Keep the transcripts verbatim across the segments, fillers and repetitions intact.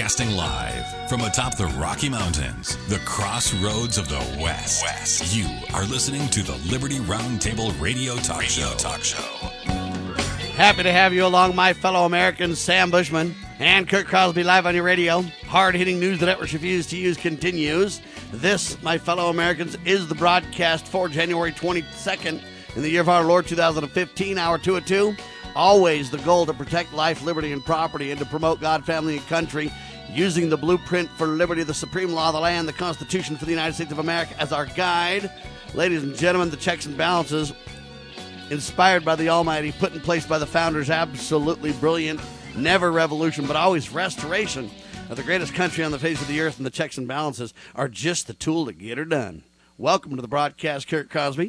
Broadcasting live from atop the Rocky Mountains, the crossroads of the West. West. You are listening to the Liberty Roundtable Radio Talk Radio Show. Talk Show. Happy to have you along, my fellow Americans. Sam Bushman and Kurt Crosby live on your radio. Hard-hitting news the networks refuse to use continues. This, my fellow Americans, is the broadcast for January twenty-second in the year of our Lord two thousand fifteen, hour two at two. Always the goal to protect life, liberty, and property, and to promote God, family, and country, using the blueprint for liberty, the supreme law of the land, the Constitution for the United States of America as our guide. Ladies and gentlemen, the checks and balances, inspired by the Almighty, put in place by the founders, absolutely brilliant, never revolution, but always restoration of the greatest country on the face of the earth, and the checks and balances are just the tool to get her done. Welcome to the broadcast, Kurt Crosby.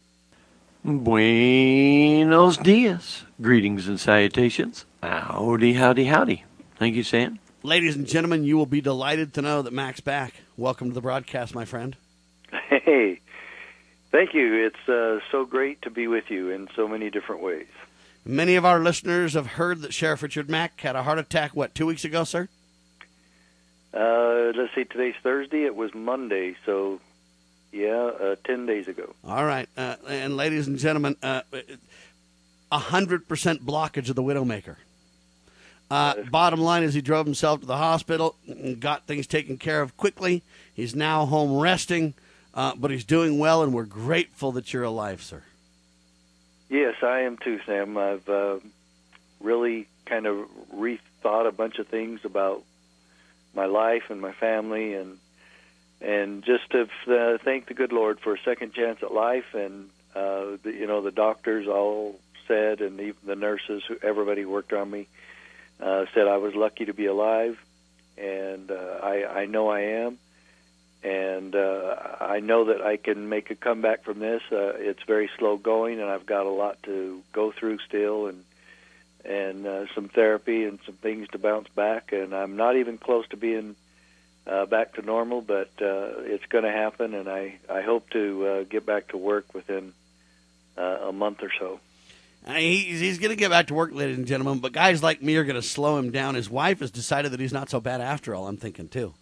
Buenos dias. Greetings and salutations. Howdy, howdy, howdy. Thank you, Sam. Ladies and gentlemen, you will be delighted to know that Mac's back. Welcome to the broadcast, my friend. Hey, thank you. It's uh, so great to be with you in so many different ways. Many of our listeners have heard that Sheriff Richard Mack had a heart attack, what, two weeks ago, sir? Uh, let's see, today's Thursday. It was Monday, so... Yeah, uh, ten days ago. All right. Uh, and ladies and gentlemen, uh, one hundred percent blockage of the Widowmaker. Uh, bottom line is he drove himself to the hospital and got things taken care of quickly. He's now home resting, uh, but he's doing well, and we're grateful that you're alive, sir. Yes, I am too, Sam. I've uh, really kind of rethought a bunch of things about my life and my family, and And just to uh, thank the good Lord for a second chance at life. And, uh, the, you know, the doctors all said, and even the nurses, who, everybody who worked on me, uh, said I was lucky to be alive. And uh, I, I know I am. And uh, I know that I can make a comeback from this. Uh, it's very slow going, and I've got a lot to go through still, and and uh, some therapy and some things to bounce back. And I'm not even close to being Uh, back to normal, but uh, it's going to happen, and I, I hope to uh, get back to work within uh, a month or so. Uh, he, he's going to get back to work, ladies and gentlemen, but guys like me are going to slow him down. His wife has decided that he's not so bad after all, I'm thinking, too.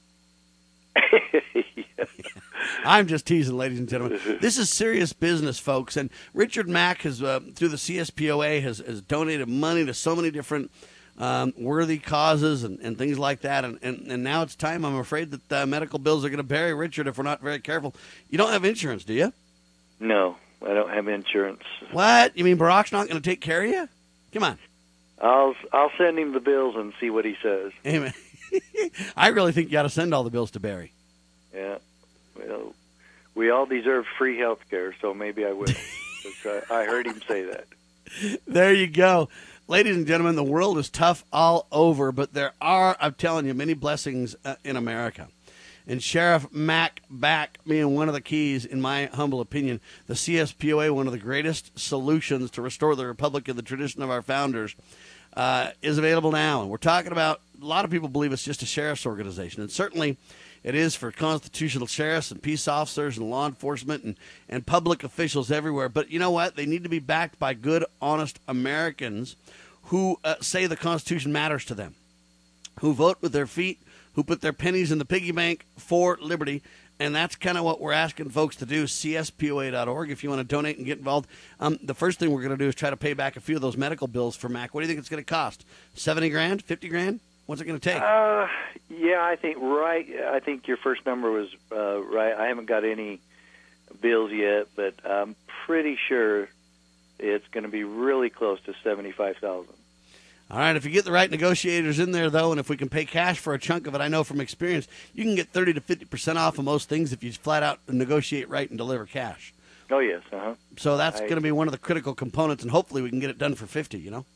Yeah. I'm just teasing, ladies and gentlemen. This is serious business, folks, and Richard Mack, has, uh, through the C S P O A, has, has donated money to so many different Um, worthy causes and, and things like that, and, and, and now it's time. I'm afraid that uh, medical bills are going to bury Richard if we're not very careful. You don't have insurance, do you? No, I don't have insurance. What? You mean Barack's not going to take care of you? Come on. I'll I'll send him the bills and see what he says. Amen. I really think you ought to send all the bills to Barry. Yeah. Well, we all deserve free health care, so maybe I will. I, I heard him say that. There you go. Ladies and gentlemen, the world is tough all over, but there are, I'm telling you, many blessings uh, in America. And Sheriff Mack back being one of the keys, in my humble opinion, the C S P O A, one of the greatest solutions to restore the republic and the tradition of our founders, uh, is available now. And we're talking about, a lot of people believe it's just a sheriff's organization. And certainly it is for constitutional sheriffs and peace officers and law enforcement and, and public officials everywhere. But you know what? They need to be backed by good, honest Americans who uh, say the Constitution matters to them, who vote with their feet, who put their pennies in the piggy bank for liberty. And that's kind of what we're asking folks to do, C S P O A dot org, if you want to donate and get involved. Um, the first thing we're going to do is try to pay back a few of those medical bills for Mac. What do you think it's going to cost? seventy grand? fifty grand? What's it going to take? Uh, yeah, I think right. I think your first number was uh, right. I haven't got any bills yet, but I'm pretty sure it's going to be really close to seventy-five thousand. All right, if you get the right negotiators in there, though, and if we can pay cash for a chunk of it, I know from experience, you can get thirty to fifty percent off of most things if you flat out negotiate right and deliver cash. Oh, yes. Uh-huh. So that's I, going to be one of the critical components, and hopefully we can get it done for fifty, you know?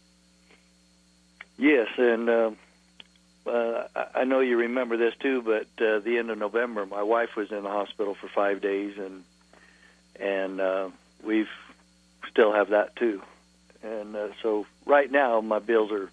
Yes, and uh, uh, I know you remember this, too, but uh, the end of November, my wife was in the hospital for five days, and and uh, we've still have that, too. And uh, so right now my bills are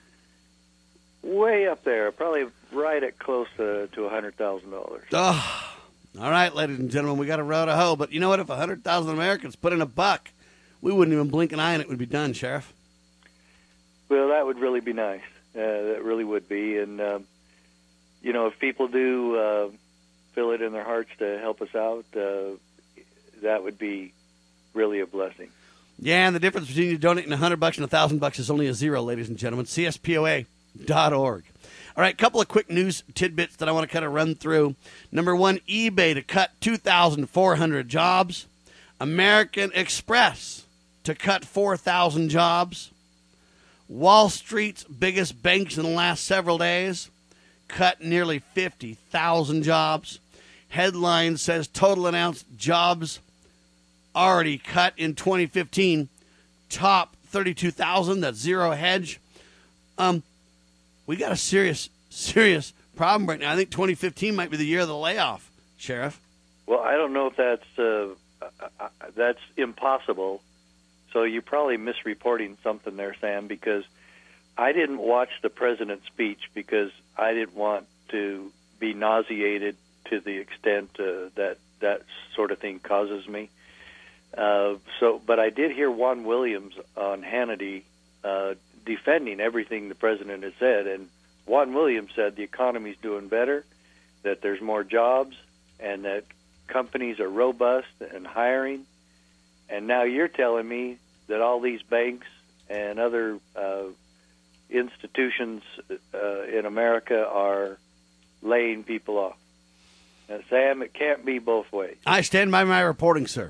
way up there, probably right at close to, to one hundred thousand dollars. Oh, all right, ladies and gentlemen, we got a row to hoe. But you know what? If one hundred thousand Americans put in a buck, we wouldn't even blink an eye and it would be done, Sheriff. Well, that would really be nice. Uh, that really would be. And, um, you know, if people do uh, feel it in their hearts to help us out, uh, that would be really a blessing. Yeah, and the difference between you donating a hundred bucks and a thousand bucks is only a zero, ladies and gentlemen. C S P O A dot org. All right, a couple of quick news tidbits that I want to kind of run through. Number one, eBay to cut two thousand four hundred jobs. American Express to cut four thousand jobs. Wall Street's biggest banks in the last several days cut nearly fifty thousand jobs. Headline says total announced jobs already cut in twenty fifteen, top thirty-two thousand. That's zero hedge. Um, we got a serious, serious problem right now. I think twenty fifteen might be the year of the layoff, Sheriff. Well, I don't know if that's uh, uh, that's impossible. So you're probably misreporting something there, Sam, because I didn't watch the president's speech because I didn't want to be nauseated to the extent uh, that that sort of thing causes me. Uh, so, but I did hear Juan Williams on Hannity uh, defending everything the president has said, and Juan Williams said the economy's doing better, that there's more jobs, and that companies are robust and hiring. And now you're telling me that all these banks and other uh, institutions uh, in America are laying people off. Now, Sam, it can't be both ways. I stand by my reporting, sir.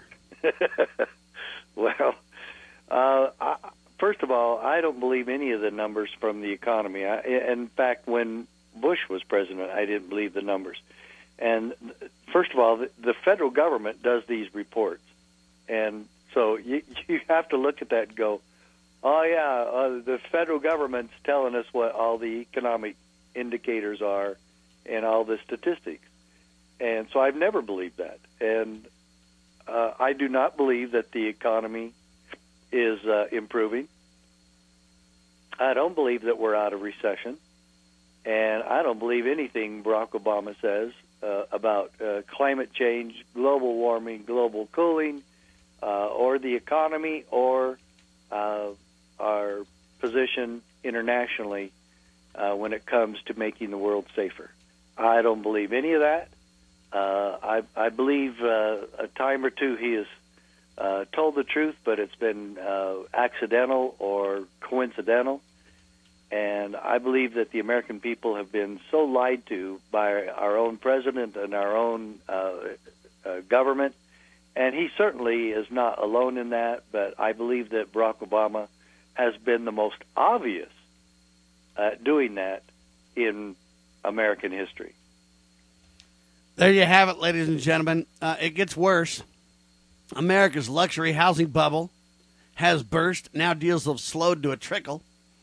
Well, uh, I, first of all, I don't believe any of the numbers from the economy. I, in fact, when Bush was president, I didn't believe the numbers. And first of all, the, the federal government does these reports. And so you, you have to look at that and go, oh, yeah, uh, the federal government's telling us what all the economic indicators are and all the statistics. And so I've never believed that. And uh, I do not believe that the economy is uh, improving. I don't believe that we're out of recession. And I don't believe anything Barack Obama says uh, about uh, climate change, global warming, global cooling, uh, or the economy, or uh, our position internationally uh, when it comes to making the world safer. I don't believe any of that. Uh, I, I believe uh, a time or two he has uh, told the truth, but it's been uh, accidental or coincidental. And I believe that the American people have been so lied to by our own president and our own uh, uh, government. And he certainly is not alone in that, but I believe that Barack Obama has been the most obvious at doing that in American history. There you have it, ladies and gentlemen. Uh, it gets worse. America's luxury housing bubble has burst. Now deals have slowed to a trickle.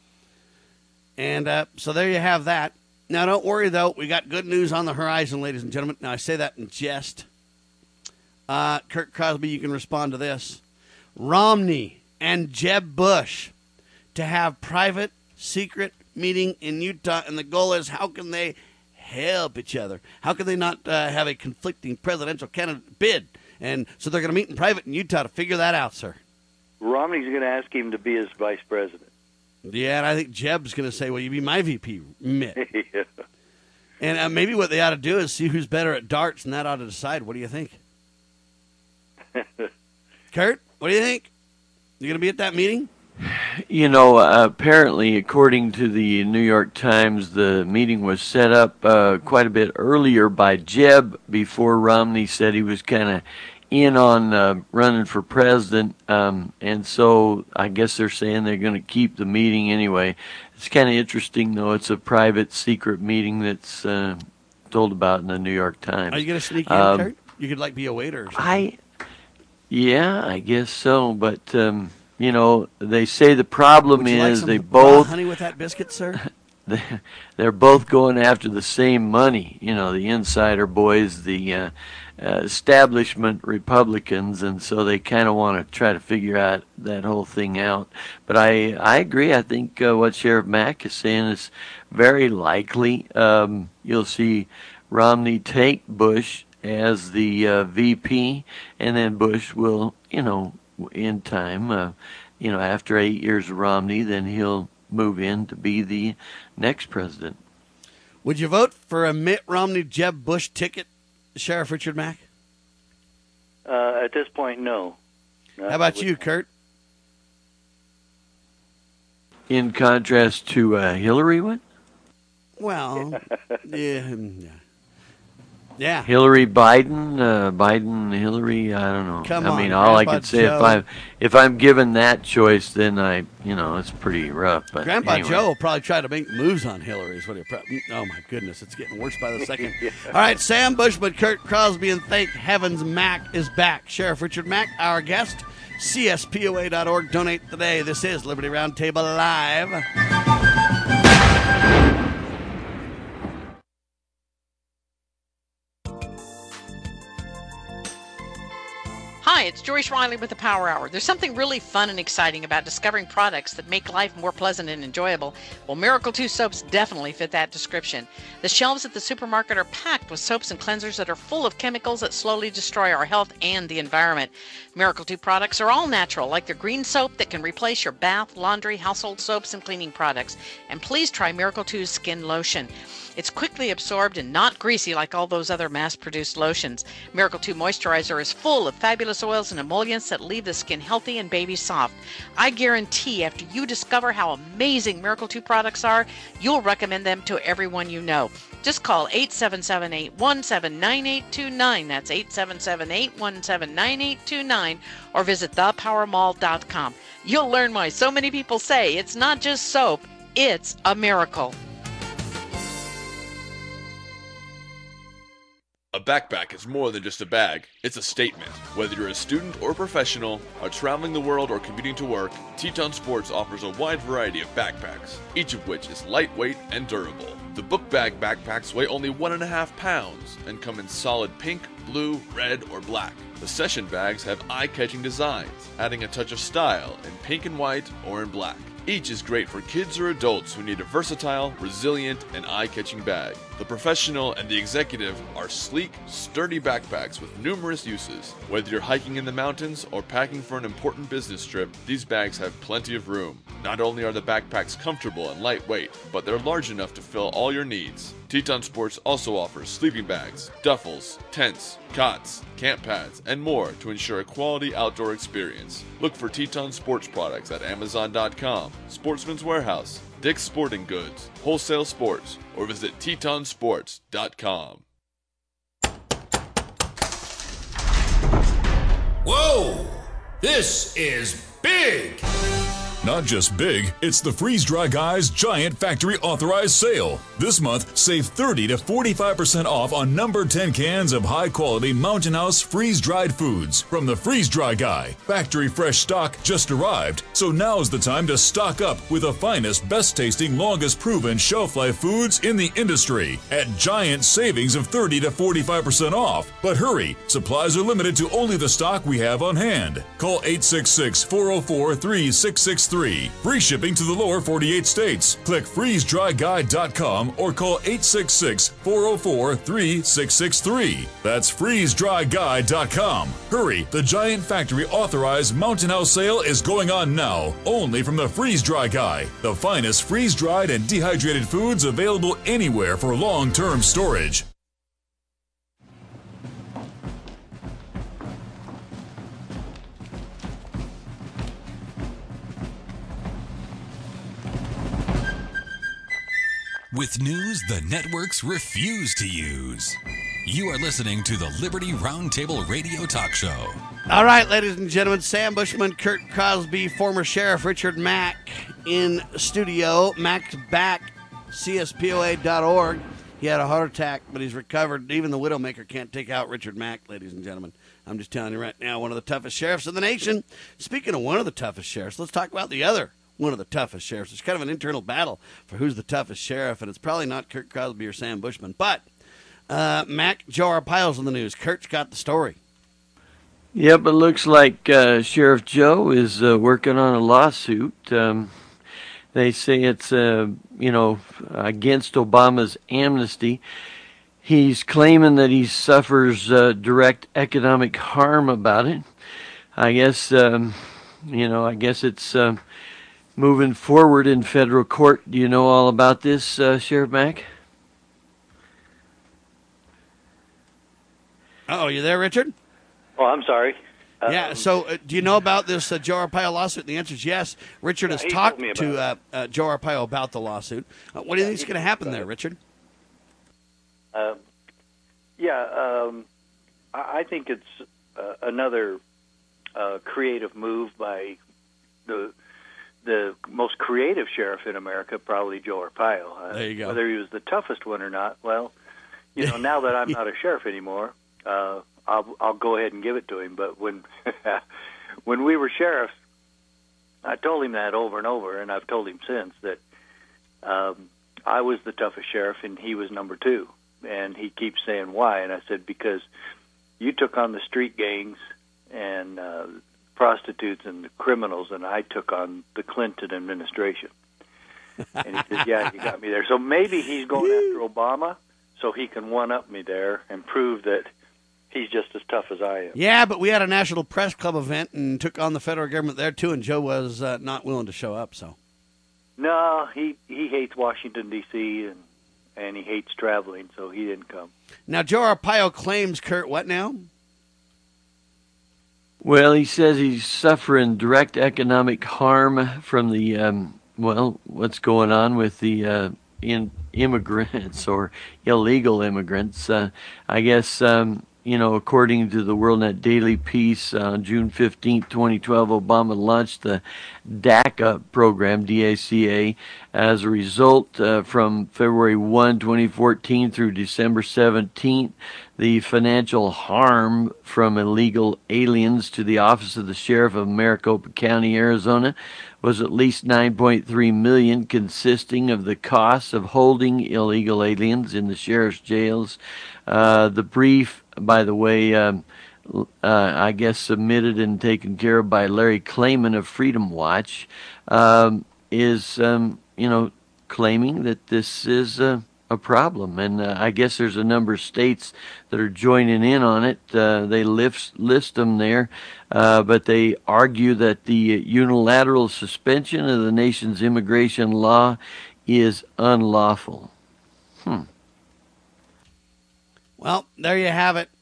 And uh, so there you have that. Now, don't worry, though. We got good news on the horizon, ladies and gentlemen. Now, I say that in jest. Uh, Kurt Crosby, you can respond to this. Romney and Jeb Bush to have private, secret meeting in Utah. And the goal is, how can they help each other? How can they not uh, have a conflicting presidential candidate bid? And so they're going to meet in private in Utah to figure that out, sir. Romney's going to ask him to be his vice president. Yeah, and I think Jeb's going to say, well, you be my V P, Mitt. Yeah. And uh, maybe what they ought to do is see who's better at darts, and that ought to decide. What do you think? Kurt, what do you think? You going to be at that meeting? You know, uh, apparently, according to the New York Times, the meeting was set up uh, quite a bit earlier by Jeb before Romney said he was kind of in on uh, running for president. Um, and so I guess they're saying they're going to keep the meeting anyway. It's kind of interesting, though. It's a private, secret meeting that's uh, told about in the New York Times. Are you going to sneak in, um, Kurt? You could, like, be a waiter or something. I, yeah, I guess so. But, um, you know, they say the problem Would you is like some they raw both... honey with that biscuit, sir? They're both going after the same money. You know, the insider boys, the uh, uh, establishment Republicans, and so they kind of want to try to figure out that whole thing out. But I, I agree. I think uh, what Sheriff Mack is saying is very likely. Um, you'll see Romney take Bush as the uh, V P, and then Bush will, you know, in time, uh, you know, after eight years of Romney, then he'll move in to be the next president. Would you vote for a Mitt Romney Jeb Bush ticket, Sheriff Richard Mack? Uh, at this point, no. Not How about with- you, Kurt? In contrast to uh, Hillary one? Well, yeah, yeah. Yeah. Hillary Biden, uh, Biden, Hillary, I don't know. Come I on, mean, all I Grandpa could say Joe. if I'm if I'm given that choice, then I, you know, it's pretty rough. But Grandpa anyway. Joe will probably try to make moves on Hillary. Is what he probably. Oh my goodness, it's getting worse by the second. All right, Sam Bushman, Kurt Crosby, and thank heavens Mac is back. Sheriff Richard Mack, our guest. C S P O A dot org. Donate today. This is Liberty Roundtable Live. Hi, it's Joyce Riley with the Power Hour. There's something really fun and exciting about discovering products that make life more pleasant and enjoyable. Well, Miracle two soaps definitely fit that description. The shelves at the supermarket are packed with soaps and cleansers that are full of chemicals that slowly destroy our health and the environment. Miracle two products are all natural, like their green soap that can replace your bath, laundry, household soaps, and cleaning products. And please try Miracle two's skin lotion. It's quickly absorbed and not greasy like all those other mass-produced lotions. Miracle two Moisturizer is full of fabulous oils and emollients that leave the skin healthy and baby soft. I guarantee after you discover how amazing Miracle two products are, you'll recommend them to everyone you know. Just call eight seven seven, eight one seven, nine eight two nine. That's eight seven seven, eight one seven, nine eight two nine. Or visit the power mall dot com. You'll learn why so many people say it's not just soap, it's a miracle. A backpack is more than just a bag, it's a statement. Whether you're a student or professional, are traveling the world or commuting to work, Teton Sports offers a wide variety of backpacks, each of which is lightweight and durable. The book bag backpacks weigh only one and a half pounds and come in solid pink, blue, red, or black. The session bags have eye-catching designs, adding a touch of style in pink and white or in black. Each is great for kids or adults who need a versatile, resilient, and eye-catching bag. The professional and the executive are sleek, sturdy backpacks with numerous uses. Whether you're hiking in the mountains or packing for an important business trip, these bags have plenty of room. Not only are the backpacks comfortable and lightweight, but they're large enough to fill all your needs. Teton Sports also offers sleeping bags, duffels, tents, cots, camp pads, and more to ensure a quality outdoor experience. Look for Teton Sports products at amazon dot com, Sportsman's Warehouse, Dick's Sporting Goods, Wholesale Sports, or visit teton sports dot com. Whoa! This is big! Not just big, it's the Freeze Dry Guys Giant Factory Authorized Sale. This month, save thirty to forty-five percent off on number ten cans of high-quality Mountain House freeze-dried foods from the Freeze Dry Guy. Factory fresh stock just arrived, so now's the time to stock up with the finest, best-tasting, longest-proven shelf-life foods in the industry at giant savings of thirty to forty-five percent off. But hurry, supplies are limited to only the stock we have on hand. Call eight six six, four oh four, three six six three. Free shipping to the lower forty-eight states. Click freeze dry guy dot com or call eight six six, four oh four, three six six three. That's freeze dry guy dot com. Hurry, the Giant Factory Authorized Mountain House sale is going on now, only from the Freeze Dry Guy, the finest freeze-dried and dehydrated foods available anywhere for long-term storage. With news the networks refuse to use. You are listening to the Liberty Roundtable Radio Talk Show. All right, ladies and gentlemen, Sam Bushman, Kurt Crosby, former Sheriff Richard Mack in studio. Mack's back, C S P O A dot org. He had a heart attack, but he's recovered. Even the Widowmaker can't take out Richard Mack, ladies and gentlemen. I'm just telling you right now, one of the toughest sheriffs in the nation. Speaking of one of the toughest sheriffs, let's talk about the other one of the toughest sheriffs. It's kind of an internal battle for who's the toughest sheriff, and it's probably not Kurt Crosby or Sam Bushman. But uh, Mac, Joe Arpaio's in the news. Kurt's got the story. Yep, it looks like uh, Sheriff Joe is uh, working on a lawsuit. Um, they say it's, uh, you know, against Obama's amnesty. He's claiming that he suffers uh, direct economic harm about it. I guess, um, you know, I guess it's uh, moving forward in federal court. Do you know all about this, uh, Sheriff Mack? Oh, you there, Richard? Oh, I'm sorry. Yeah, Um, so uh, do you know about this uh, Joe Arpaio lawsuit? The answer is yes. Richard Yeah, has he talked told me to uh, about uh, Joe Arpaio about the lawsuit. Uh, what do you Yeah, think is he going to told me happen about there, it. Richard? Um, yeah, um, I I think it's uh, another uh, creative move by the the most creative sheriff in America, probably Joe Arpaio. Uh, There you go. Whether he was the toughest one or not, well, you know, now that I'm not a sheriff anymore, uh, I'll I'll go ahead and give it to him. But when when we were sheriffs, I told him that over and over, and I've told him since that um, I was the toughest sheriff and he was number two. And he keeps saying why, and I said because you took on the street gangs and uh, prostitutes and the criminals, and I took on the Clinton administration. And he said, yeah, you got me there. So maybe he's going after Obama so he can one-up me there and prove that he's just as tough as I am. Yeah, but we had a National Press Club event and took on the federal government there, too, and Joe was uh, not willing to show up. So No, he, he hates Washington, D C, and, and he hates traveling, so he didn't come. now Joe Arpaio claims, Kurt, what now? Well, he says he's suffering direct economic harm from the, um, well, what's going on with the uh, in immigrants or illegal immigrants. Uh, I guess, um, you know, according to the WorldNet Daily piece, on uh, June fifteenth, twenty twelve, Obama launched the DACA program, D A C A, as a result uh, from February first, twenty fourteen through December seventeenth. The financial harm from illegal aliens to the Office of the Sheriff of Maricopa County, Arizona, was at least nine point three million dollars, consisting of the costs of holding illegal aliens in the sheriff's jails. Uh, the brief, by the way, um, uh, I guess submitted and taken care of by Larry Klayman of Freedom Watch, um, is, um, you know, claiming that this is uh, a problem. And uh, I guess there's a number of states that are joining in on it. Uh, they list, list them there, uh, but they argue that the unilateral suspension of the nation's immigration law is unlawful. Hmm. Well, there you have it.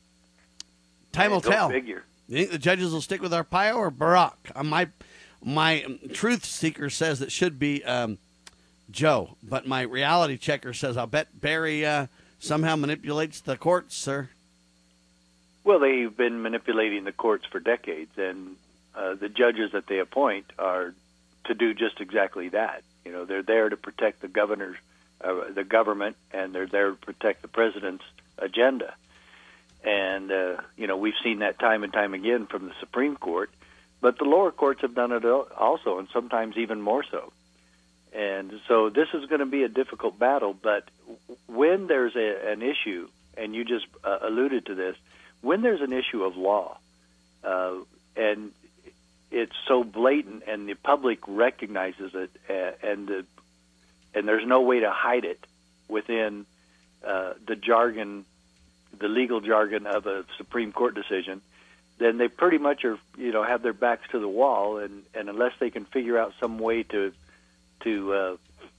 Time will Go tell. figure. You think the judges will stick with Arpaio or Barack? Uh, my my um, truth seeker says it should be um, Joe, but my reality checker says I'll bet Barry uh, somehow manipulates the courts, sir. Well, they've been manipulating the courts for decades, and uh, the judges that they appoint are to do just exactly that. You know, they're there to protect the governor's, uh, the government, and they're there to protect the president's agenda. And, uh, you know, we've seen that time and time again from the Supreme Court, but the lower courts have done it also, and sometimes even more so. And so this is going to be a difficult battle, but when there's a, an issue, and you just uh, alluded to this, when there's an issue of law, uh, and it's so blatant and the public recognizes it, uh, and the, and there's no way to hide it within uh, the jargon, the legal jargon of a Supreme Court decision, then they pretty much are, you know, have their backs to the wall, and, and unless they can figure out some way to to uh,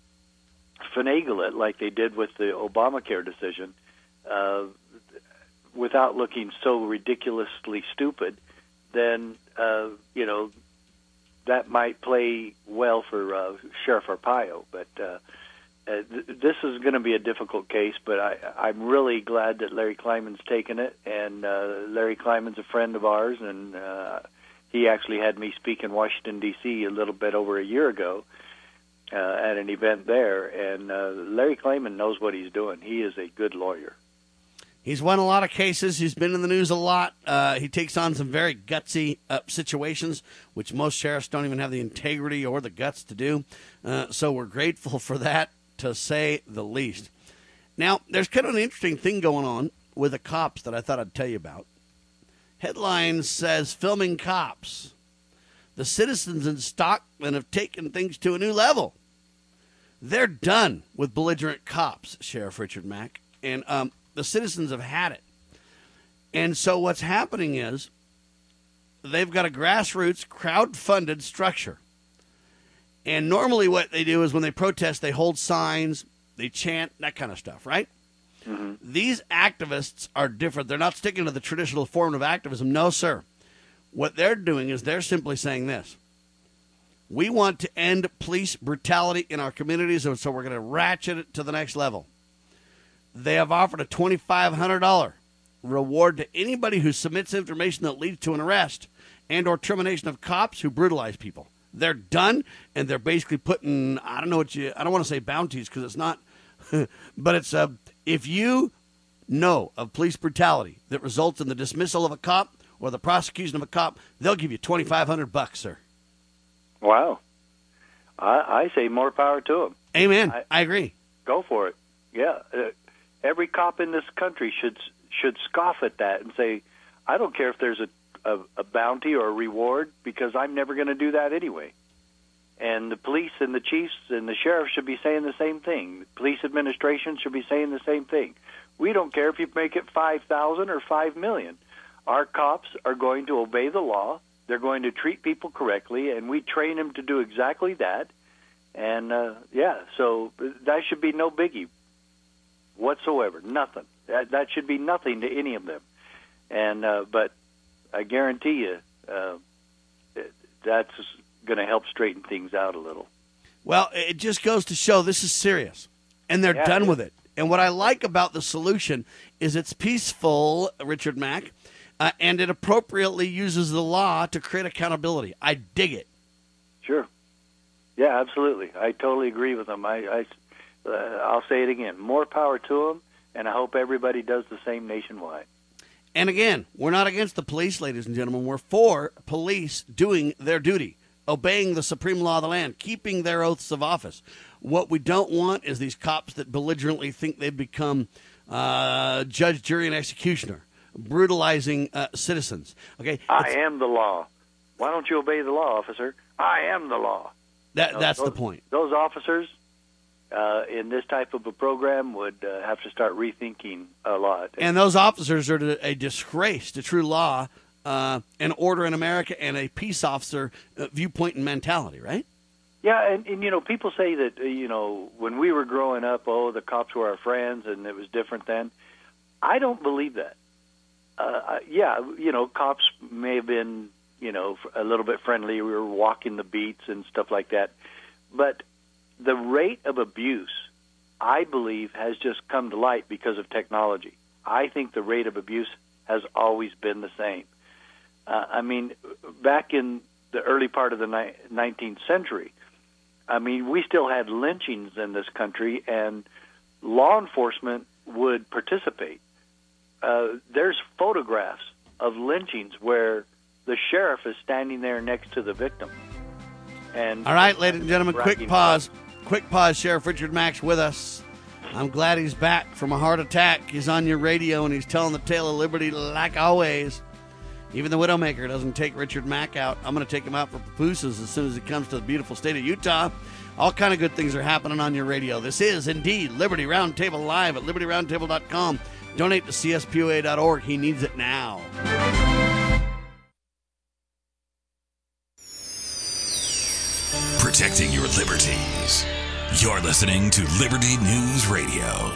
finagle it like they did with the Obamacare decision, uh, without looking so ridiculously stupid, then, uh, you know, that might play well for uh, Sheriff Arpaio. But uh, uh, th- this is going to be a difficult case, but I, I'm really glad that Larry Klayman's taken it, and uh, Larry Klayman's a friend of ours, and uh, he actually had me speak in Washington, D C a little bit over a year ago uh, at an event there, and uh, Larry Klayman knows what he's doing. He is a good lawyer. He's won a lot of cases. He's been in the news a lot. Uh, he takes on some very gutsy uh, situations, which most sheriffs don't even have the integrity or the guts to do. Uh, so we're grateful for that, to say the least. Now, there's kind of an interesting thing going on with the cops that I thought I'd tell you about. Headline says, filming cops. The citizens in Stockton have taken things to a new level. They're done with belligerent cops, Sheriff Richard Mack. And um, the citizens have had it. And so what's happening is they've got a grassroots, crowd-funded structure. And normally what they do is when they protest, they hold signs, they chant, that kind of stuff, right? Mm-hmm. These activists are different. They're not sticking to the traditional form of activism. No, sir. What they're doing is they're simply saying this. We want to end police brutality in our communities, and so we're going to ratchet it to the next level. They have offered a twenty-five hundred dollars reward to anybody who submits information that leads to an arrest and or termination of cops who brutalize people. They're done, and they're basically putting, I don't know what you, I don't want to say bounties because it's not, but it's, uh, if you know of police brutality that results in the dismissal of a cop or the prosecution of a cop, they'll give you twenty-five hundred bucks, sir. Wow. I, I say more power to them. Amen. I, I agree. Go for it. Yeah. Uh, every cop in this country should should scoff at that and say, I don't care if there's a, a, a bounty or a reward because I'm never going to do that anyway. And the police and the chiefs and the sheriff should be saying the same thing. The police administration should be saying the same thing. We don't care if you make it five thousand or five million. Our cops are going to obey the law. They're going to treat people correctly, and we train them to do exactly that. And, uh, yeah, so that should be no biggie whatsoever, nothing. That, that should be nothing to any of them. And uh, but I guarantee you uh, that's going to help straighten things out a little. Well, it just goes to show this is serious, and they're Yeah, done it with it. And what I like about the solution is it's peaceful, Richard Mack, uh, and it appropriately uses the law to create accountability. I dig it. Sure. Yeah, absolutely. I totally agree with them. I, I, uh, I'll say it again. More power to them, and I hope everybody does the same nationwide. And again, we're not against the police, ladies and gentlemen. We're for police doing their duty, obeying the supreme law of the land, keeping their oaths of office. What we don't want is these cops that belligerently think they've become uh, judge, jury, and executioner, brutalizing uh, citizens. Okay, I am the law. Why don't you obey the law, officer? I am the law. That, You know, that's those, the point. Those officers uh, in this type of a program would uh, have to start rethinking a lot. And those officers are a disgrace to true law uh, and order in America and a peace officer uh, viewpoint and mentality, right? Yeah, and, and, you know, people say that, uh, you know, when we were growing up, oh, the cops were our friends and it was different then. I don't believe that. Uh, yeah, you know, cops may have been, you know, a little bit friendly. We were walking the beats and stuff like that. But the rate of abuse, I believe, has just come to light because of technology. I think the rate of abuse has always been the same. Uh, I mean, back in the early part of the ni- nineteenth century, I mean, we still had lynchings in this country, and law enforcement would participate. Uh, there's photographs of lynchings where the sheriff is standing there next to the victim. And all right, ladies and gentlemen, quick bragging pause. about- Quick pause. Sheriff Richard Mack's with us. I'm glad he's back from a heart attack. He's on your radio, and he's telling the tale of liberty like always. Even the Widowmaker doesn't take Richard Mack out. I'm going to take him out for pupusas as soon as he comes to the beautiful state of Utah. All kind of good things are happening on your radio. This is indeed Liberty Roundtable Live at liberty roundtable dot com. Donate to C S P O A dot org. He needs it now. Protecting your liberties. You're listening to Liberty News Radio.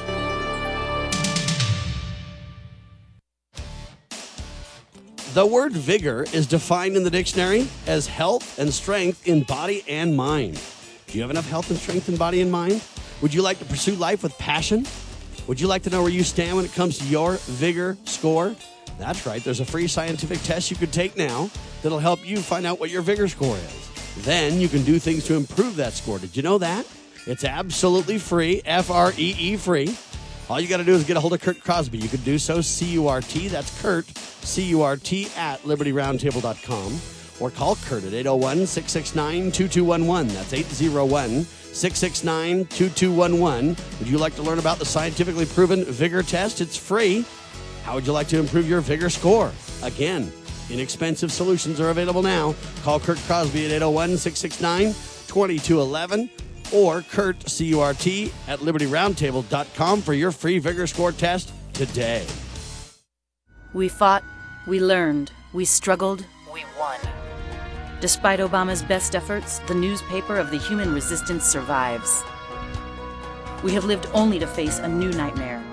The word vigor is defined in the dictionary as health and strength in body and mind. Do you have enough health and strength in body and mind? Would you like to pursue life with passion? Would you like to know where you stand when it comes to your vigor score? That's right. There's a free scientific test you could take now that'll help you find out what your vigor score is. Then you can do things to improve that score. Did you know that? It's absolutely free, F R E E free. All you got to do is get a hold of Kurt Crosby. You could do so, C U R T, that's Kurt, C U R T, at liberty roundtable dot com. Or call Kurt at eight oh one, six six nine, two two one one. That's eight oh one, six six nine, two two one one. Would you like to learn about the scientifically proven vigor test? It's free. How would you like to improve your vigor score? Again, inexpensive solutions are available now. Call Kurt Crosby at eight oh one, six six nine, two two one one or Kurt, C U R T, at liberty roundtable dot com for your free vigor score test today. We fought, we learned, we struggled, we won. Despite Obama's best efforts, the newspaper of the human resistance survives. We have lived only to face a new nightmare,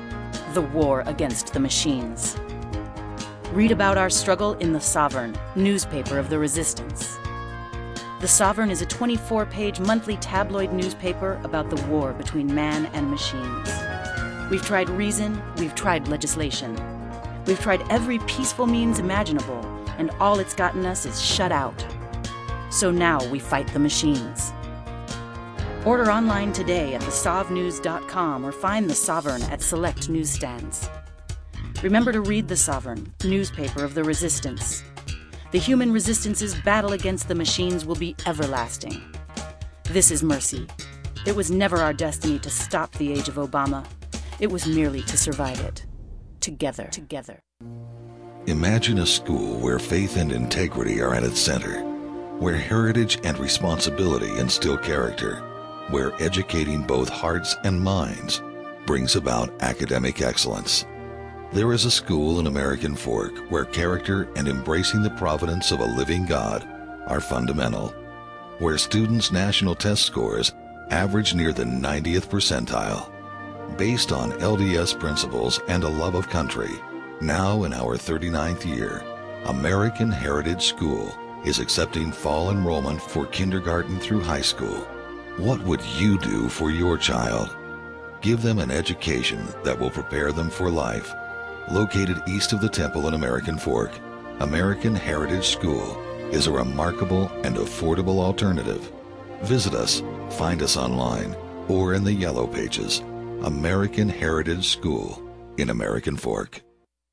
the war against the machines. Read about our struggle in The Sovereign, newspaper of the resistance. The Sovereign is a twenty-four page monthly tabloid newspaper about the war between man and machines. We've tried reason, we've tried legislation. We've tried every peaceful means imaginable, and all it's gotten us is shut out. So now we fight the machines. Order online today at the sov news dot com or find The Sovereign at select newsstands. Remember to read The Sovereign, newspaper of the resistance. The human resistance's battle against the machines will be everlasting. This is Mercy. It was never our destiny to stop the age of Obama. It was merely to survive it. Together. Together. Imagine a school where faith and integrity are at its center, where heritage and responsibility instill character, where educating both hearts and minds brings about academic excellence. There is a school in American Fork where character and embracing the providence of a living God are fundamental, where students' national test scores average near the ninetieth percentile. Based on L D S principles and a love of country, now in our thirty-ninth year, American Heritage School is accepting fall enrollment for kindergarten through high school. What would you do for your child? Give them an education that will prepare them for life. Located east of the Temple in American Fork, American Heritage School is a remarkable and affordable alternative. Visit us, find us online, or in the Yellow Pages. American Heritage School in American Fork.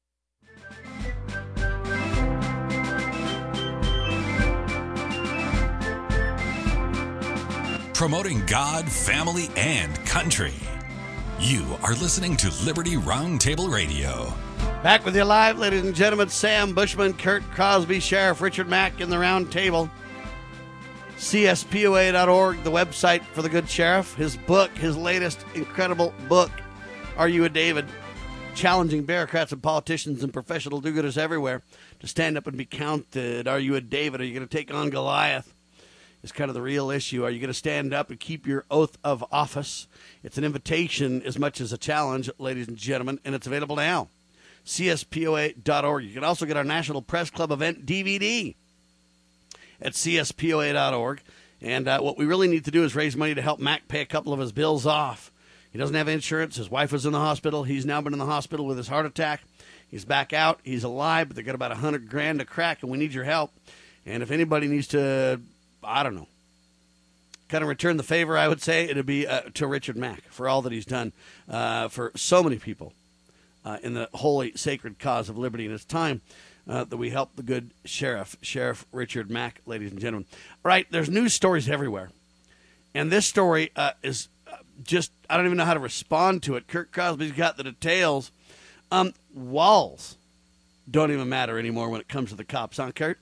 Promoting God, family, and country. You are listening to Liberty Roundtable Radio. Back with you live, ladies and gentlemen. Sam Bushman, Kurt Crosby, Sheriff Richard Mack in the round table. C S P O A dot org, the website for the good sheriff. His book, his latest incredible book, Are You a David? Challenging bureaucrats and politicians and professional do-gooders everywhere to stand up and be counted. Are you a David? Are you going to take on Goliath? It's kind of the real issue. Are you going to stand up and keep your oath of office? It's an invitation as much as a challenge, ladies and gentlemen, and it's available now. C S P O A dot org. You can also get our National Press Club event D V D at C S P O A dot org. And uh, what we really need to do is raise money to help Mac pay a couple of his bills off. He doesn't have insurance. His wife was in the hospital. He's now been in the hospital with his heart attack. He's back out. He's alive, but they got about a hundred grand to crack, and we need your help. And if anybody needs to, I don't know, kind of return the favor, I would say it'd be uh, to Richard Mack for all that he's done uh, for so many people uh, in the holy, sacred cause of liberty. And it's time uh, that we help the good sheriff, Sheriff Richard Mack, ladies and gentlemen. All right, there's news stories everywhere. And this story uh, is just, I don't even know how to respond to it. Kurt Crosby's got the details. Um, walls don't even matter anymore when it comes to the cops, huh, Kurt?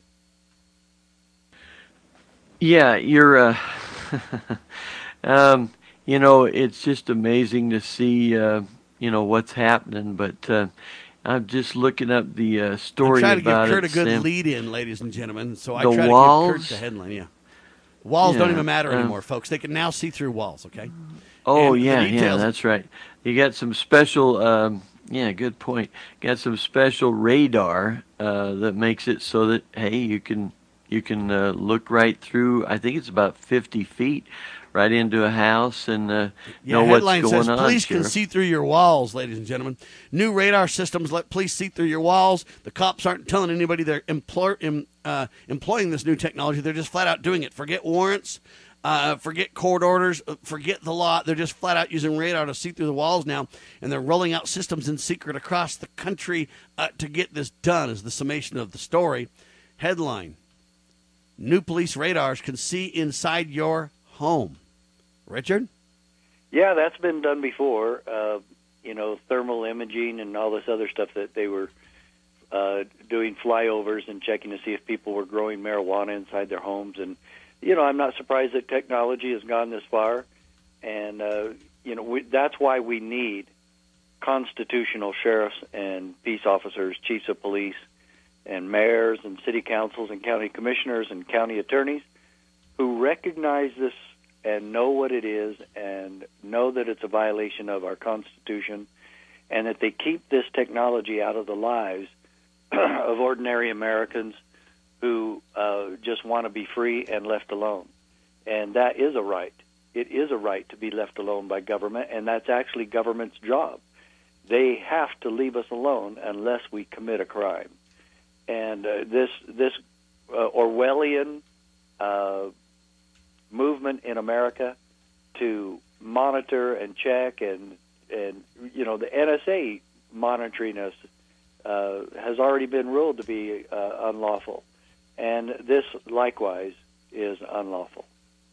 Yeah, you're, uh, um, you know, it's just amazing to see, uh, you know, what's happening. But uh, I'm just looking up the uh, story about it. I'm trying to give Kurt it, a good Sam. lead in, ladies and gentlemen. So I The try walls? to give Kurt the headline, yeah. Walls Yeah, don't even matter um, anymore, folks. They can now see through walls, okay? Oh, And the yeah, yeah, details- that's right. You got some special, um, yeah, good point. Got some special radar uh, that makes it so that, hey, you can you can uh, look right through, I think it's about fifty feet, right into a house and uh, Yeah, know what's headline going says, on. police can Sheriff." see through your walls, ladies and gentlemen. New radar systems let police see through your walls. The cops aren't telling anybody they're employ- em, uh, employing this new technology. They're just flat out doing it. Forget warrants. Uh, forget court orders, uh, forget the law. They're just flat out using radar to see through the walls now, and they're rolling out systems in secret across the country uh, to get this done, is the summation of the story. Headline, new police radars can see inside your home. Richard? Yeah, that's been done before. Uh, you know, thermal imaging and all this other stuff that they were uh, doing flyovers and checking to see if people were growing marijuana inside their homes. And you know, I'm not surprised that technology has gone this far, and, uh, you know, we, that's why we need constitutional sheriffs and peace officers, chiefs of police, and mayors and city councils and county commissioners and county attorneys who recognize this and know what it is and know that it's a violation of our Constitution and that they keep this technology out of the lives of ordinary Americans who uh, just want to be free and left alone. And that is a right. It is a right to be left alone by government, and that's actually government's job. They have to leave us alone unless we commit a crime. And uh, this this uh, Orwellian uh, movement in America to monitor and check and and you know the N S A monitoring us uh, has already been ruled to be uh, unlawful, and this likewise is unlawful.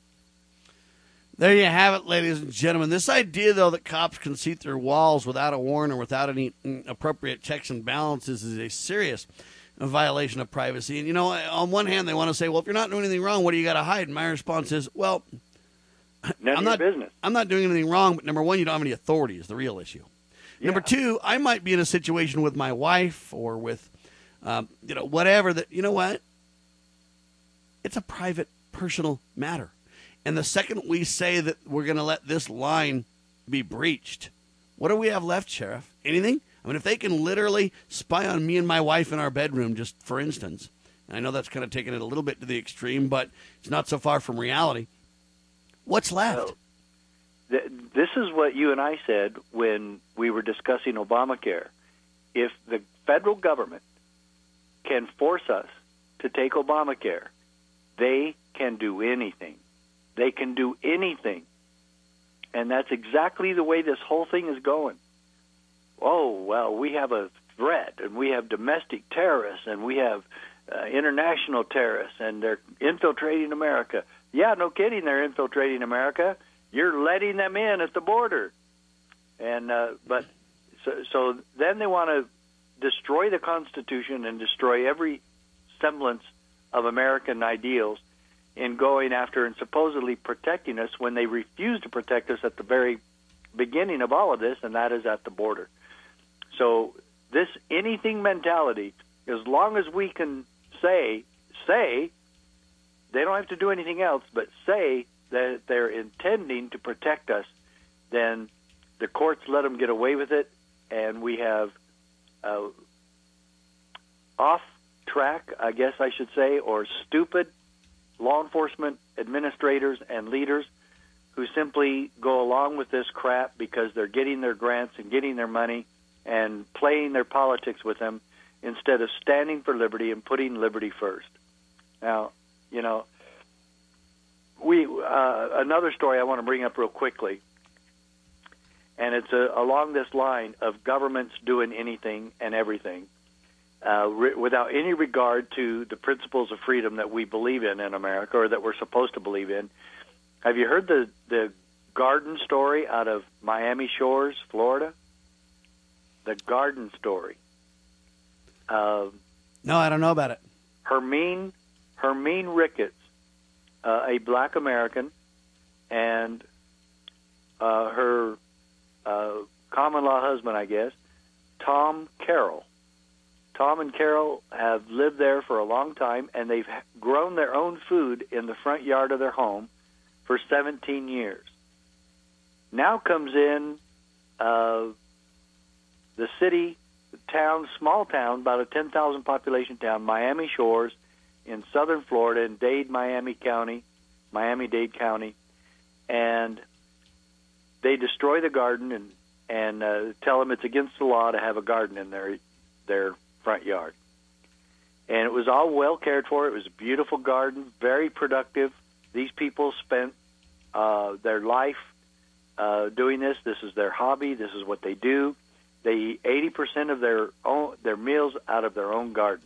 There you have it, ladies and gentlemen. This idea, though, that cops can see through walls without a warrant or without any appropriate checks and balances is a serious violation of privacy. And, you know, on one hand, they want to say, well, if you're not doing anything wrong, what do you got to hide? And my response is, well, None I'm of your not, business. I'm not doing anything wrong, but number one, you don't have any authority is the real issue. Yeah. Number two, I might be in a situation with my wife or with, um, you know, whatever that, you know what? It's a private, personal matter. And the second we say that we're going to let this line be breached, what do we have left, Sheriff? Anything? I mean, if they can literally spy on me and my wife in our bedroom, just for instance, and I know that's kind of taking it a little bit to the extreme, but it's not so far from reality. What's left? Well, th- this is what you and I said when we were discussing Obamacare. If the federal government can force us to take Obamacare, they can do anything. They can do anything. And that's exactly the way this whole thing is going. Oh, well, we have a threat, and we have domestic terrorists, and we have uh, international terrorists, and they're infiltrating America. Yeah, no kidding, they're infiltrating America. You're letting them in at the border. And uh, but so, so then they want to destroy the Constitution and destroy every semblance of American ideals in going after and supposedly protecting us when they refuse to protect us at the very beginning of all of this, and that is at the border. So this anything mentality, as long as we can say, say, they don't have to do anything else, but say that they're intending to protect us, then the courts let them get away with it, and we have uh, off track, I guess I should say, or stupid law enforcement administrators and leaders who simply go along with this crap because they're getting their grants and getting their money and playing their politics with them instead of standing for liberty and putting liberty first. Now, you know, we uh, another story I want to bring up real quickly, and it's uh, along this line of governments doing anything and everything. Uh, re- without any regard to the principles of freedom that we believe in in America, or that we're supposed to believe in. Have you heard the, the garden story out of Miami Shores, Florida? The garden story. Uh, no, I don't know about it. Hermine, Hermine Ricketts, uh, a black American, and uh, her uh, common-law husband, I guess, Tom Carroll. Tom and Carol have lived there for a long time, and they've grown their own food in the front yard of their home for seventeen years. Now comes in uh, the city, the town, small town, about a ten thousand population town, Miami Shores, in southern Florida, in Dade-Miami County, Miami-Dade County, and they destroy the garden and, and uh, tell them it's against the law to have a garden in their their front yard. And it was all well cared for. It was a beautiful garden, very productive. These people spent uh, their life uh, doing this. This is their hobby. This is what they do. They eat eighty percent of their own their meals out of their own garden.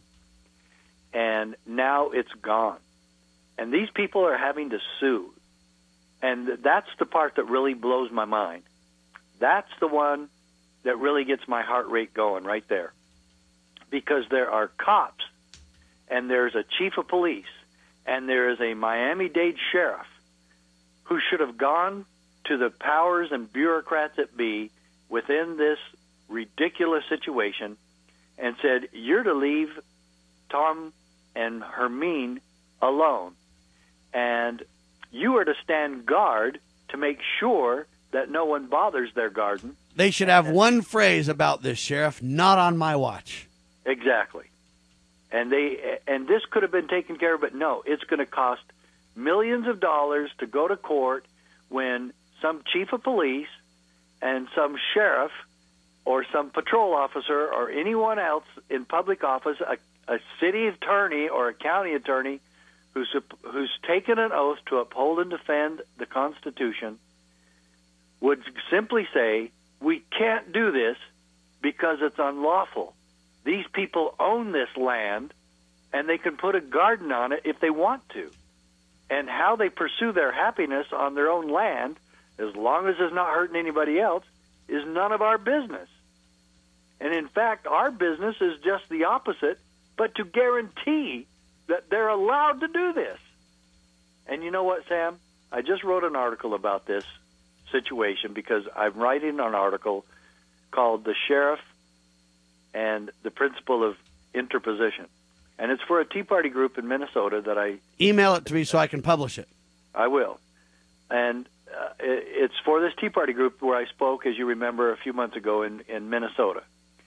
And now it's gone. And these people are having to sue. And that's the part that really blows my mind. That's the one that really gets my heart rate going right there. Because there are cops, and there's a chief of police, and there is a Miami-Dade sheriff who should have gone to the powers and bureaucrats that be within this ridiculous situation and said, you're to leave Tom and Hermine alone, and you are to stand guard to make sure that no one bothers their garden They should have one phrase about this, Sheriff, not on my watch. Exactly. And they and this could have been taken care of, but no, it's going to cost millions of dollars to go to court when some chief of police and some sheriff or some patrol officer or anyone else in public office, a, a city attorney or a county attorney who's who's taken an oath to uphold and defend the Constitution, would simply say, we can't do this because it's unlawful. These people own this land, and they can put a garden on it if they want to. And how they pursue their happiness on their own land, as long as it's not hurting anybody else, is none of our business. And in fact, our business is just the opposite, but to guarantee that they're allowed to do this. And you know what, Sam? I just wrote an article about this situation because I'm writing an article called The Sheriff and the Principle of Interposition. And it's for a Tea Party group in Minnesota that I... Email it to me so I can publish it. I will. And uh, it's for this Tea Party group where I spoke, as you remember, a few months ago in, in Minnesota.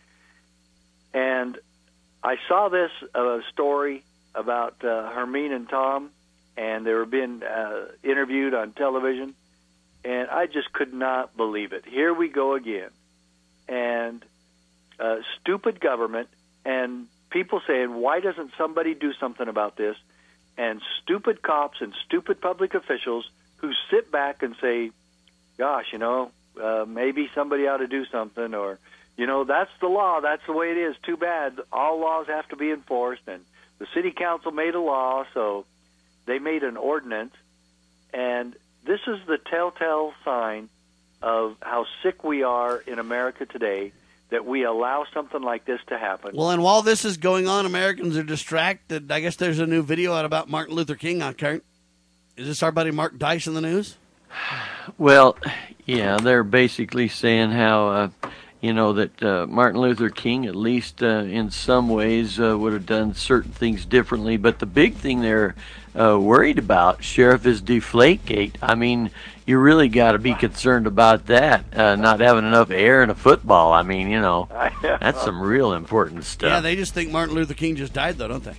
And I saw this uh, story about uh, Hermine and Tom, and they were being uh, interviewed on television, and I just could not believe it. Here we go again. And uh, stupid government and people saying, why doesn't somebody do something about this? And stupid cops and stupid public officials who sit back and say, gosh, you know, uh, maybe somebody ought to do something, or, you know, that's the law, that's the way it is, too bad, all laws have to be enforced, and the city council made a law, so they made an ordinance, and this is the telltale sign of how sick we are in America today, that we allow something like this to happen. Well, and while this is going on, Americans are distracted. I guess there's a new video out about Martin Luther King on Kurt. Is this our buddy Mark Dice in the news? Well, yeah, they're basically saying how, uh, you know, that uh, Martin Luther King, at least uh, in some ways, uh, would have done certain things differently. But the big thing they're uh, worried about, Sheriff, is Deflategate. I mean, you really got to be concerned about that, uh, not having enough air in a football. I mean, you know, that's some real important stuff. Yeah, they just think Martin Luther King just died, though, don't they?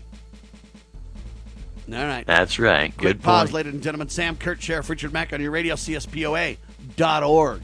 All right. That's right. Quick Good pause, point. ladies and gentlemen. Sam Kurt, Sheriff Richard Mack on your radio, C S P O A dot org.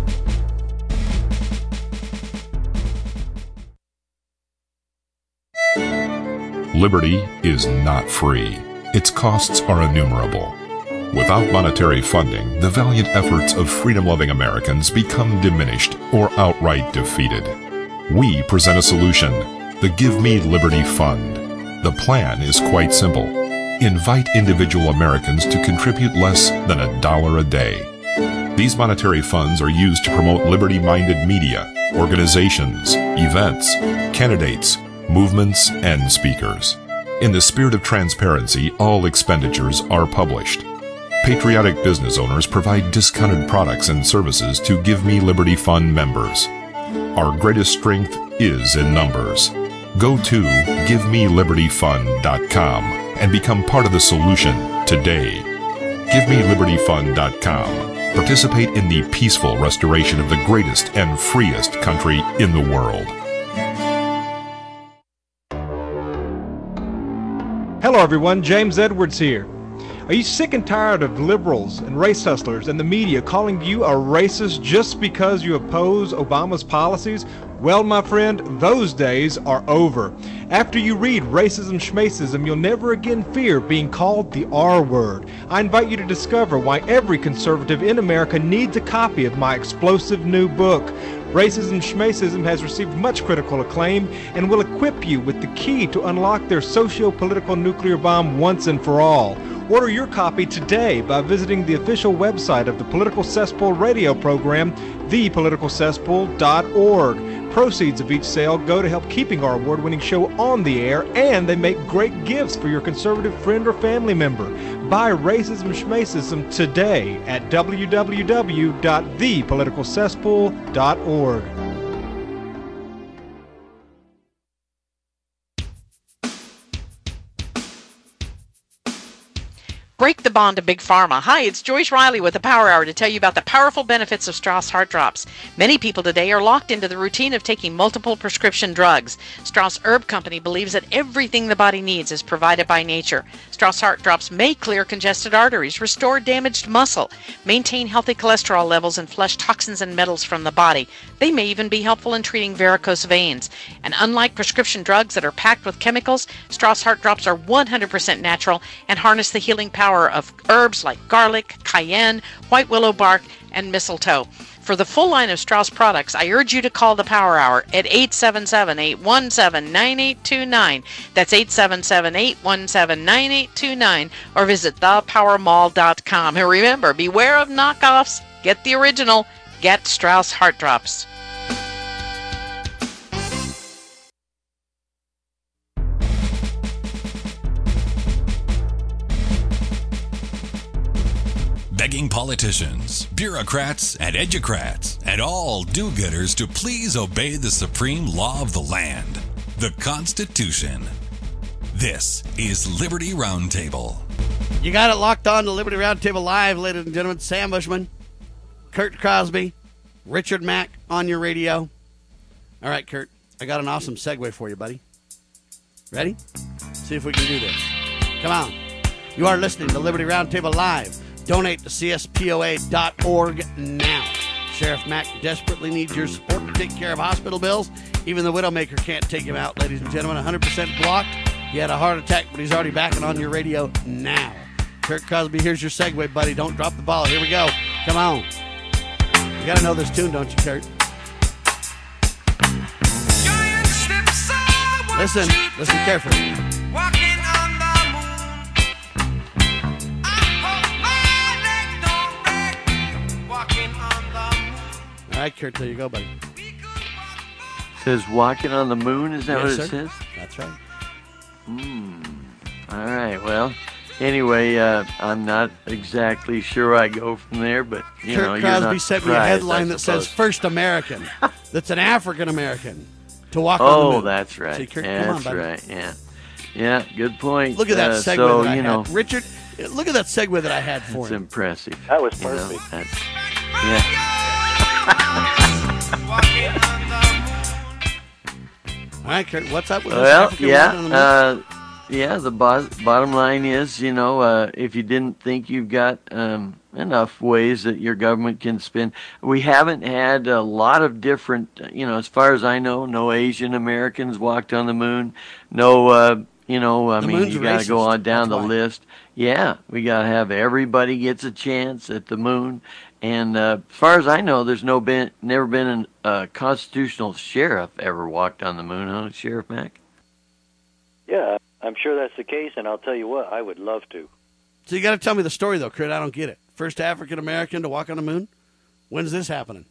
Liberty is not free. Its costs are innumerable. Without monetary funding, the valiant efforts of freedom-loving Americans become diminished or outright defeated. We present a solution, the Give Me Liberty Fund. The plan is quite simple. Invite individual Americans to contribute less than a dollar a day. These monetary funds are used to promote liberty-minded media, organizations, events, candidates, movements, and speakers. In the spirit of transparency, all expenditures are published. Patriotic business owners provide discounted products and services to Give Me Liberty Fund members. Our greatest strength is in numbers. Go to give me liberty fund dot com and become part of the solution today. give me liberty fund dot com. Participate in the peaceful restoration of the greatest and freest country in the world. Hello everyone, James Edwards here. Are you sick and tired of liberals and race hustlers and the media calling you a racist just because you oppose Obama's policies? Well, my friend, those days are over. After you read Racism Schmacism, you'll never again fear being called the R word. I invite you to discover why every conservative in America needs a copy of my explosive new book. Racism Schmacism has received much critical acclaim and will equip you with the key to unlock their socio-political nuclear bomb once and for all. Order your copy today by visiting the official website of the Political Cesspool radio program, the political cesspool dot org. Proceeds of each sale go to help keeping our award-winning show on the air, and they make great gifts for your conservative friend or family member. Buy Racism Schmacism today at w w w dot the political cesspool dot org. Break the bond to Big Pharma. Hi, it's Joyce Riley with the Power Hour to tell you about the powerful benefits of Strauss Heart Drops. Many people today are locked into the routine of taking multiple prescription drugs. Strauss Herb Company believes that everything the body needs is provided by nature. Strauss Heart Drops may clear congested arteries, restore damaged muscle, maintain healthy cholesterol levels, and flush toxins and metals from the body. They may even be helpful in treating varicose veins. And unlike prescription drugs that are packed with chemicals, Strauss Heart Drops are one hundred percent natural and harness the healing power of herbs like garlic, cayenne, white willow bark, and mistletoe. For the full line of Strauss products, I urge you to call the Power Hour at eight seven seven, eight one seven, nine eight two nine. That's eight seven seven, eight one seven, nine eight two nine, or visit the power mall dot com. And remember, beware of knockoffs. Get the original. Get Strauss Heart Drops. Begging politicians, bureaucrats, and educrats, and all do-gooders to please obey the supreme law of the land, the Constitution. This is Liberty Roundtable. You got it locked on to Liberty Roundtable Live, ladies and gentlemen. Sam Bushman, Kurt Crosby, Richard Mack on your radio. All right, Kurt, I got an awesome segue for you, buddy. Ready? See if we can do this. Come on. You are listening to Liberty Roundtable Live. Donate to C S P O A dot org now. Sheriff Mack desperately needs your support to take care of hospital bills. Even the Widowmaker can't take him out, ladies and gentlemen. one hundred percent blocked. He had a heart attack, but he's already backing on your radio now. Kurt Crosby, here's your segue, buddy. Don't drop the ball. Here we go. Come on. You got to know this tune, don't you, Kurt? Listen. Listen carefully. All right, Kurt, there you go, buddy. It says walking on the moon, is that yes, what it sir. says? That's right. Hmm. All right, well, anyway, uh, I'm not exactly sure where I go from there, but, you Kurt know, Crosby you're not sent me a surprised, headline I that says suppose. first American. That's an African-American to walk oh, on the moon. that's right. See, Kurt, yeah, come on, that's buddy. right, yeah. Yeah, good point. Look at that uh, segue so, that I you had. know, Richard, look at that segue that I had for It's him. impressive. That was you know, perfect. that's, yeah. All right, Kurt, what's up with this Well, African yeah, walking on the moon? uh, yeah. The bo- bottom line is, you know, uh, if you didn't think you've got um, enough ways that your government can spend, we haven't had a lot of different, you know, as far as I know, no Asian Americans walked on the moon, no, uh, you know, I The mean, moon's you got to go racist, on down that's the why. list. Yeah, we got to have everybody gets a chance at the moon. And uh, as far as I know, there's no been, never been a uh, constitutional sheriff ever walked on the moon, huh, Sheriff Mack? Yeah, I'm sure that's the case, and I'll tell you what, I would love to. So you got to tell me the story, though, Kurt. I don't get it. First African-American to walk on the moon? When's this happening?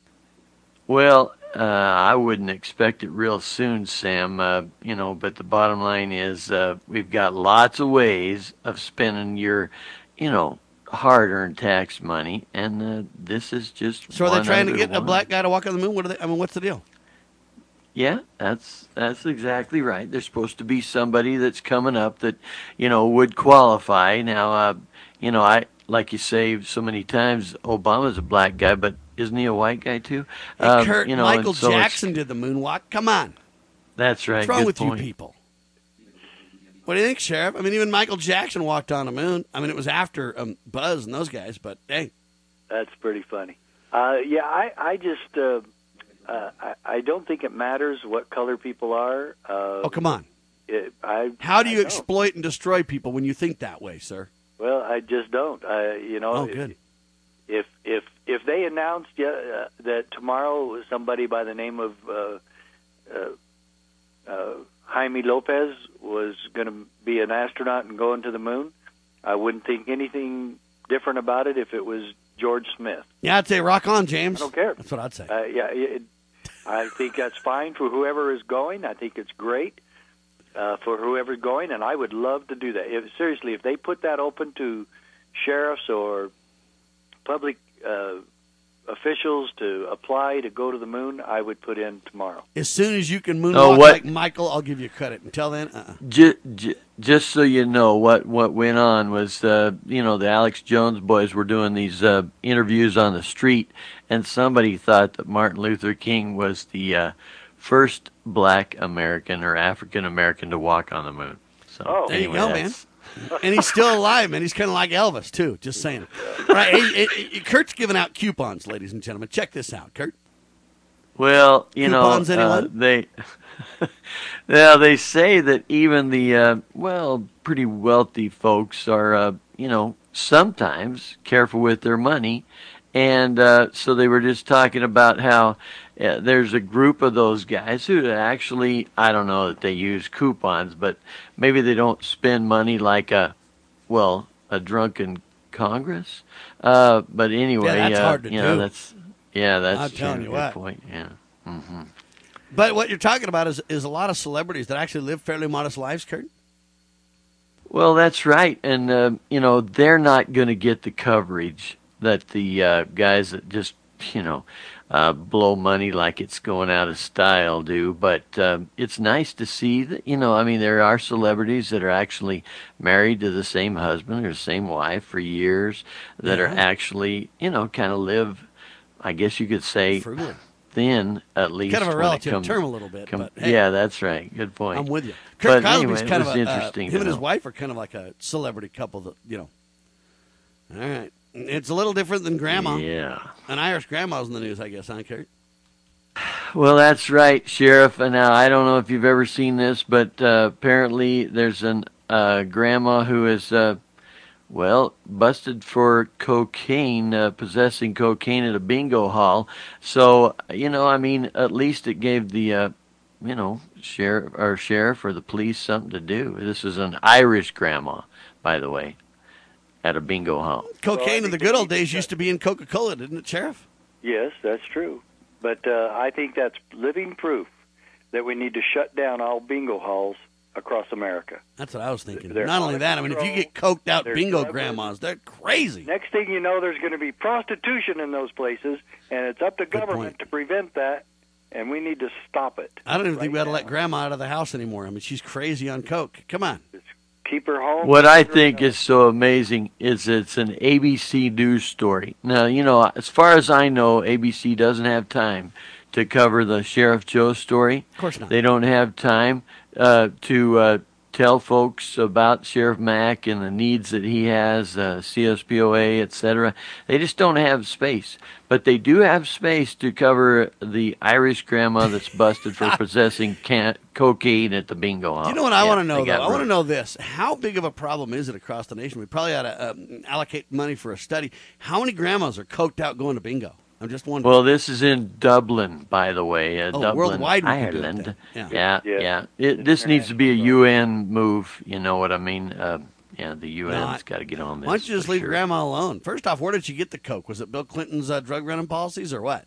Well, uh, I wouldn't expect it real soon, Sam. Uh, you know, but the bottom line is uh, we've got lots of ways of spending your, you know, hard-earned tax money, and uh, this is just. So are they one trying to other get a one. black guy to walk on the moon? What are they? I mean, what's the deal? Yeah, that's that's exactly right. There's supposed to be somebody that's coming up that, you know, would qualify. Now, uh, you know, I like you say so many times, Obama's a black guy, but isn't he a white guy too? Hey, Um, Kurt, you know, Michael and so it's- Jackson did the moonwalk. Come on. That's right. What's wrong good with point. you people? What do you think, Sheriff? I mean, even Michael Jackson walked on the moon. I mean, it was after um, Buzz and those guys, but hey. That's pretty funny. Uh, yeah, I, I just, uh, uh, I, I don't think it matters what color people are. Uh, Oh, come on. It, I, How do I you don't. exploit and destroy people when you think that way, sir? Well, I just don't. I, you know, Oh, good. if if if they announced yeah, uh, that tomorrow somebody by the name of uh, uh, uh, Jaime Lopez was going to be an astronaut and go into the moon, I wouldn't think anything different about it if it was George Smith. Yeah, I'd say rock on, James. I don't care. That's what I'd say. Uh, yeah, it, I think that's fine for whoever is going. I think it's great uh, for whoever's going, and I would love to do that. If, seriously, if they put that open to sheriffs or public uh, officials to apply to go to the moon, I would put in tomorrow. As soon as you can moonwalk Oh, what- like Michael, I'll give you credit. Until then, uh-uh. Just, just so you know, what, what went on was, uh, you know, the Alex Jones boys were doing these uh, interviews on the street, and somebody thought that Martin Luther King was the uh, first black American or African American to walk on the moon. So Oh. There anyway, you go, man. that's- And he's still alive, man. He's kind of like Elvis, too. Just saying. Right, hey, hey, hey, Kurt's giving out coupons, ladies and gentlemen. Check this out, Kurt. Well, you Coupons, know, uh, anyone? they, yeah, they say that even the uh, well, pretty wealthy folks are, uh, you know, sometimes careful with their money, and uh, so they were just talking about how uh, there's a group of those guys who actually, I don't know that they use coupons, but maybe they don't spend money like a, well, a drunken Congress. Uh, but anyway, Yeah, that's uh, hard to you know, do. that's yeah, that's I'm telling true. you Good what. point. Yeah. Mm-hmm. But what you're talking about is, is a lot of celebrities that actually live fairly modest lives, Kurt. Well, that's right, and uh, you know they're not going to get the coverage that the uh, guys that just you know uh, blow money like it's going out of style do. But um, it's nice to see that you know. I mean, there are celebrities that are actually married to the same husband or the same wife for years that are Yeah. actually you know kind of live. I guess you could say Frugally. thin at least. Kind of a when it relative comes- term a little bit, come- but hey. yeah, that's right. Good point. I'm with you. Kurt But Cosby's anyway, kind it of was a, uh, interesting. him to and his know. wife are kind of like a celebrity couple that, you know. All right. It's a little different than grandma. Yeah. An Irish grandma's in the news, I guess, huh, Kurt? Well, that's right, Sheriff. And now I don't know if you've ever seen this, but uh, apparently there's an uh, grandma who is, uh, well, busted for cocaine, uh, possessing cocaine at a bingo hall. So, you know, I mean, at least it gave the, uh, you know, sheriff or sheriff or the police something to do. This is an Irish grandma, by the way, at a bingo hall. Cocaine in the good old days used to be in Coca-Cola, didn't it, Sheriff? Yes, that's true. But uh, I think that's living proof that we need to shut down all bingo halls across America. That's what I was thinking. They're Not only out of that, I mean, if you control. get coked out They're bingo clever. grandmas, they're crazy. Next thing you know, there's going to be prostitution in those places, and it's up to government to prevent that, and we need to stop it. I don't even think we ought to let grandma out of the house anymore. I mean, she's crazy on coke. Come on. Keep her home. What I think is so amazing is it's an A B C News story. Now, you know, as far as I know, A B C doesn't have time to cover the Sheriff Joe story. Of course not. They don't have time uh, to uh, tell folks about Sheriff Mack and the needs that he has, uh, C S P O A, et cetera. They just don't have space. But they do have space to cover the Irish grandma that's busted for possessing can- cocaine at the bingo hall. You know what I Yeah, want to know, they though? got I want to rope. know this. How big of a problem is it across the nation? We probably ought to um, allocate money for a study. How many grandmas are coked out going to bingo? I'm just wondering. Well, this is in Dublin, by the way. Uh, Oh, Dublin, worldwide we can do it Ireland. then. Yeah. yeah, Yeah. yeah. It, this needs to be a U N move. You know what I mean? Uh, yeah, the U N's No, I- got to get on this. Why don't you just for leave sure. grandma alone? First off, where did she get the coke? Was it Bill Clinton's uh, drug running policies or what?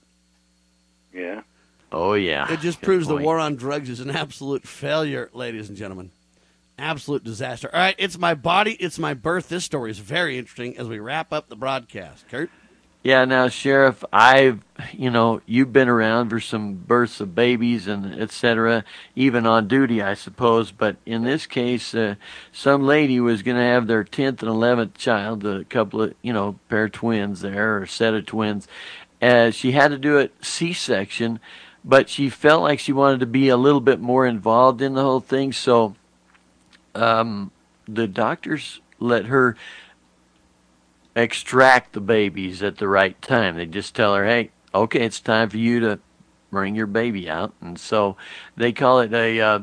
Yeah. Oh yeah. It just Good proves point. the war on drugs is an absolute failure, ladies and gentlemen. Absolute disaster. All right, it's my body, it's my birth. This story is very interesting as we wrap up the broadcast. Kurt? Yeah, now, Sheriff, I've, you know, you've been around for some births of babies and et cetera, even on duty, I suppose. But in this case, uh, some lady was going to have their tenth and eleventh child, a couple of, you know, pair of twins there, or a set of twins. Uh, she had to do it C-section, but she felt like she wanted to be a little bit more involved in the whole thing. So um, the doctors let her extract the babies at the right time. They just tell her, hey, okay, it's time for you to bring your baby out. And so they call it a, uh,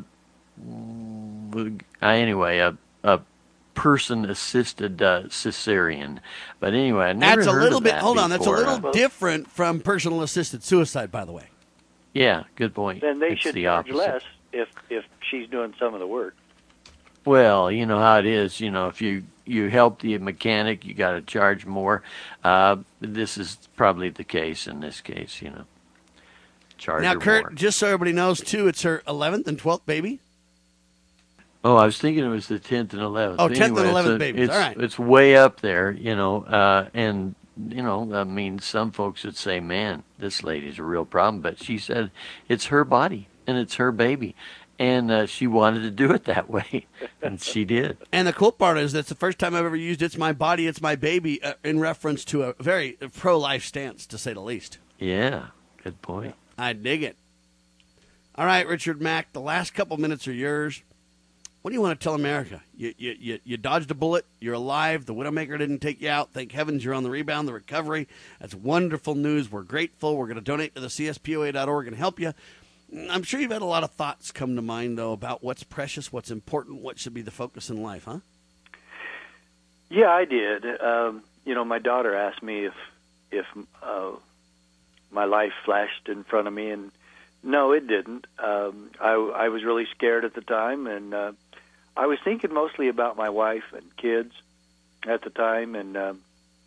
anyway, a, a person-assisted uh, cesarean. But anyway, I never That's a heard little of bit, that hold on, that's a before. little different from personal assisted suicide, by the way. Yeah, good point. Then they It's should the charge opposite. less if if she's doing some of the work. Well, you know how it is. You know, if you, you help the mechanic, you got to charge more. Uh, this is probably the case in this case, you know. Charge Now, her Kurt, more. just so everybody knows, too, it's her eleventh and twelfth baby. Oh, I was thinking it was the tenth and eleventh. Oh, tenth and Anyway, eleventh it's a- babies. It's, All right. It's way up there, you know, uh, and you know, I mean, some folks would say, man, this lady's a real problem. But she said it's her body and it's her baby. And uh, she wanted to do it that way, and she did. And the cool part is that's the first time I've ever used "It's my body, it's my baby" uh, in reference to a very pro-life stance, to say the least. Yeah, good point. I dig it. All right, Richard Mack, the last couple minutes are yours. What do you want to tell America? You, you, you, you dodged a bullet. You're alive. The Widowmaker didn't take you out. Thank heavens you're on the rebound, the recovery. That's wonderful news. We're grateful. We're going to donate to the C S P O A dot org and help you. I'm sure you've had a lot of thoughts come to mind, though, about what's precious, what's important, what should be the focus in life, huh? Yeah, I did. Um, you know, my daughter asked me if if uh, my life flashed in front of me, and no, it didn't. Um, I, I was really scared at the time, and uh, I was thinking mostly about my wife and kids at the time, and um,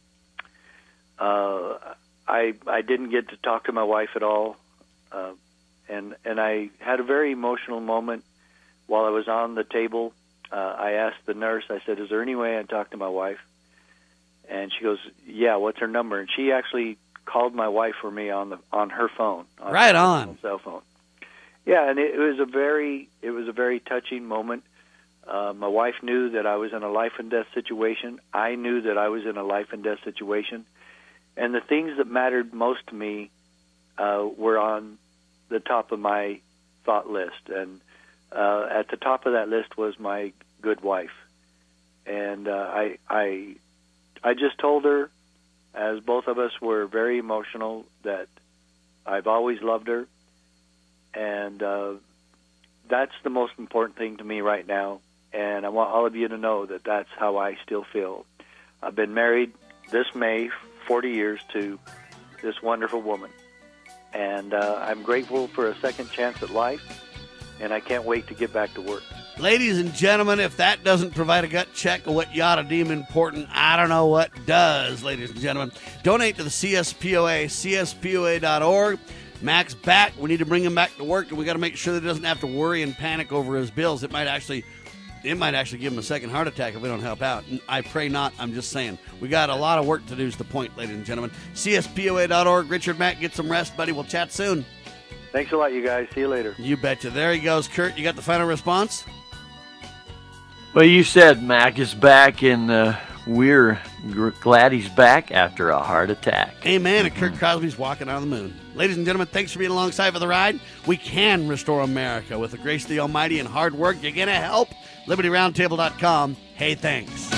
uh, I I didn't get to talk to my wife at all. Uh, And and I had a very emotional moment while I was on the table. Uh, I asked the nurse, I said, is there any way I can talk to my wife? And she goes, yeah, what's her number? And she actually called my wife for me on the on her phone. On right her on. Cell phone. Yeah, and it, it was a very it was a very touching moment. Uh, my wife knew that I was in a life and death situation. I knew that I was in a life and death situation. And the things that mattered most to me uh, were on the top of my thought list, and uh, at the top of that list was my good wife, and uh, I, I, I just told her, as both of us were very emotional, that I've always loved her, and uh, that's the most important thing to me right now, and I want all of you to know that that's how I still feel. I've been married this May forty years to this wonderful woman. And uh, I'm grateful for a second chance at life, and I can't wait to get back to work. Ladies and gentlemen, if that doesn't provide a gut check of what you ought to deem important, I don't know what does, ladies and gentlemen. Donate to the C S P O A, C S P O A dot org. Mac's back. We need to bring him back to work, and we got to make sure that he doesn't have to worry and panic over his bills. It might actually... It might actually give him a second heart attack if we don't help out. I pray not. I'm just saying. We got a lot of work to do is the point, ladies and gentlemen. C S P O A dot org. Richard Mack, get some rest, buddy. We'll chat soon. Thanks a lot, you guys. See you later. You betcha. There he goes. Kurt, you got the final response? Well, you said Mac is back, and uh, we're g- glad he's back after a heart attack. Amen. And Kurt Crosby's walking on the moon. Ladies and gentlemen, thanks for being alongside for the ride. We can restore America with the grace of the Almighty and hard work. You're going to help. Liberty Roundtable dot com. Hey, thanks.